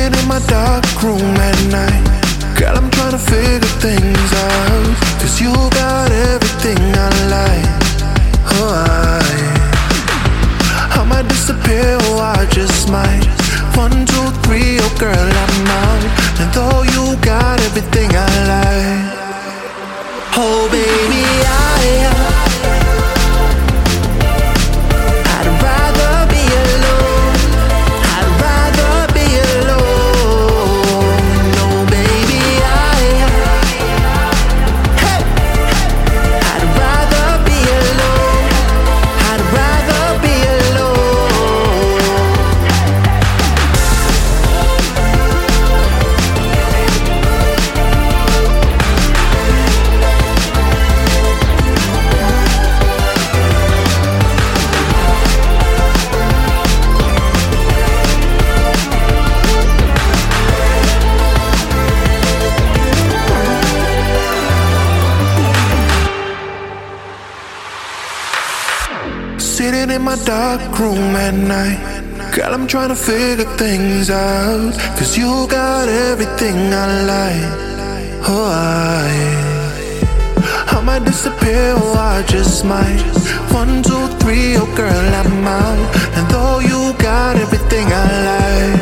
Sitting in my dark room at night, girl, I'm trying to figure things out. Cause you got everything I like. Oh, I might disappear, oh, I just might. 1, 2, 3, oh girl, I'm out. And though you got everything I like, oh baby, I'd rather be alone. I'd rather be alone. No, baby, hey, I'd rather be alone. I'd rather be alone. Sitting in my dark room at night, girl, I'm trying to figure things out. Cause you got everything I like. Oh, I might disappear, oh, I just might. 1, 2, 3, oh girl, I'm out. And though you got everything I like,